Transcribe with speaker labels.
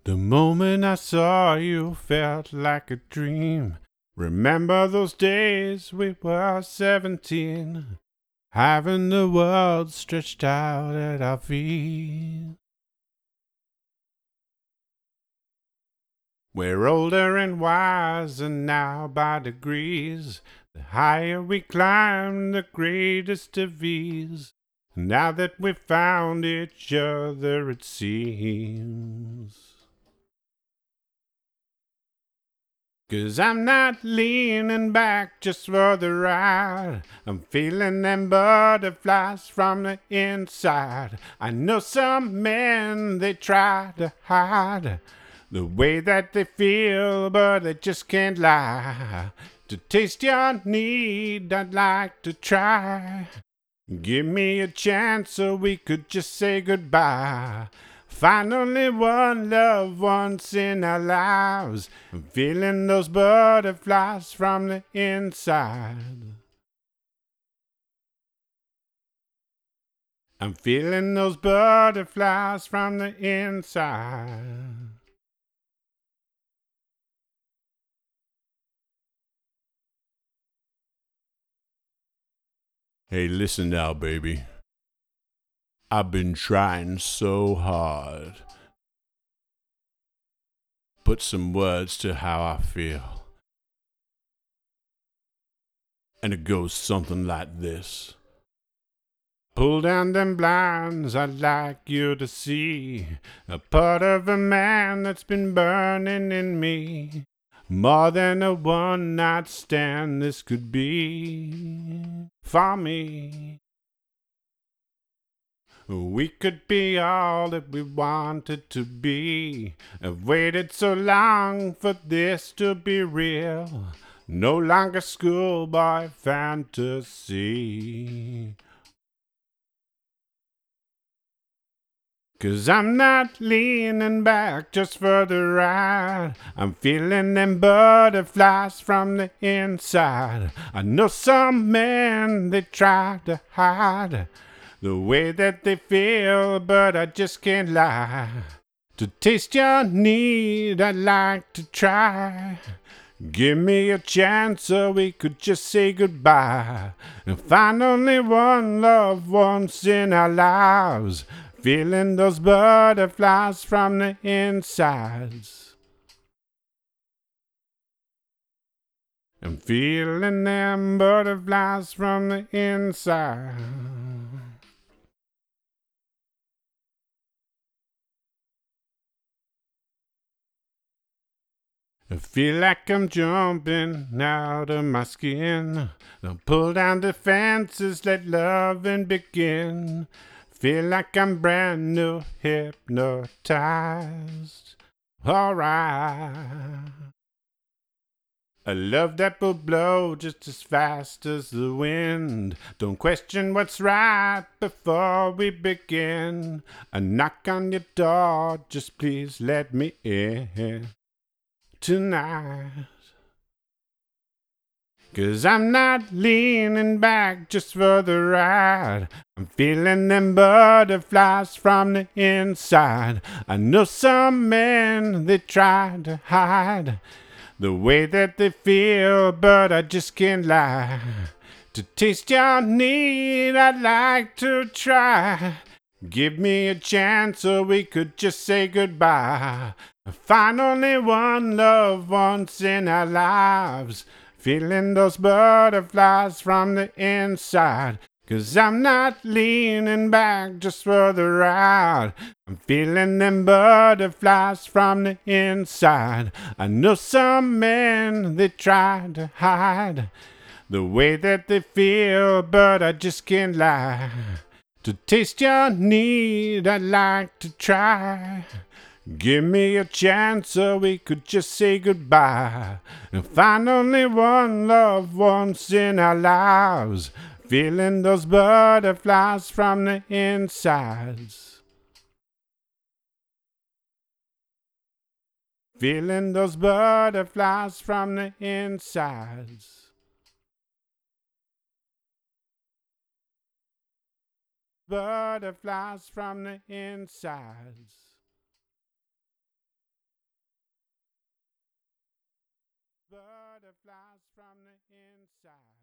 Speaker 1: The moment I saw you felt like a dream. Remember those days we were 17, having the world stretched out at our feet. We're older and wiser now by degrees. The higher we climb, the greatest of ease. Now that we've found each other, it seems. 'Cause I'm not leaning back just for the ride. I'm feeling them butterflies from the inside. I know some men, they try to hide the way that they feel, but they just can't lie. To taste your need, I'd like to try. Give me a chance so we could just say goodbye. Find only one love once in our lives. I'm feeling those butterflies from the inside. I'm feeling those butterflies from the inside. Hey, listen now, baby. I've been trying so hard. Put some words to how I feel. And it goes something like this. Pull down them blinds, I'd like you to see a part of a man that's been burning in me. More than a one-night stand this could be for me. We could be all that we wanted to be. I've waited so long for this to be real. No longer schoolboy fantasy. 'Cause I'm not leaning back just for the ride. I'm feeling them butterflies from the inside. I know some men, they try to hide the way that they feel, but I just can't lie. To taste your need, I'd like to try. Give me a chance so we could just say goodbye and find only one love once in our lives. Feeling those butterflies from the insides. I'm feeling them butterflies from the inside. I feel like I'm jumping out of my skin. Now pull down the fences, let loving begin. Feel like I'm brand new, hypnotized. Alright. A love that will blow just as fast as the wind. Don't question what's right before we begin. A knock on your door, just please let me in tonight. 'Cause I'm not leaning back just for the ride. I'm feeling them butterflies from the inside. I know some men, they try to hide the way that they feel, but I just can't lie. To taste your need, I'd like to try. Give me a chance so we could just say goodbye. Find only one love once in our lives. Feeling those butterflies from the inside. 'Cause I'm not leaning back just for the ride. I'm feeling them butterflies from the inside. I know some men, they try to hide the way that they feel, but I just can't lie. To taste your need, I'd like to try. Give me a chance so we could just say goodbye and find only one love once in our lives. Feeling those butterflies from the insides. Feeling those butterflies from the insides. Butterflies from the insides. butterflies from the inside.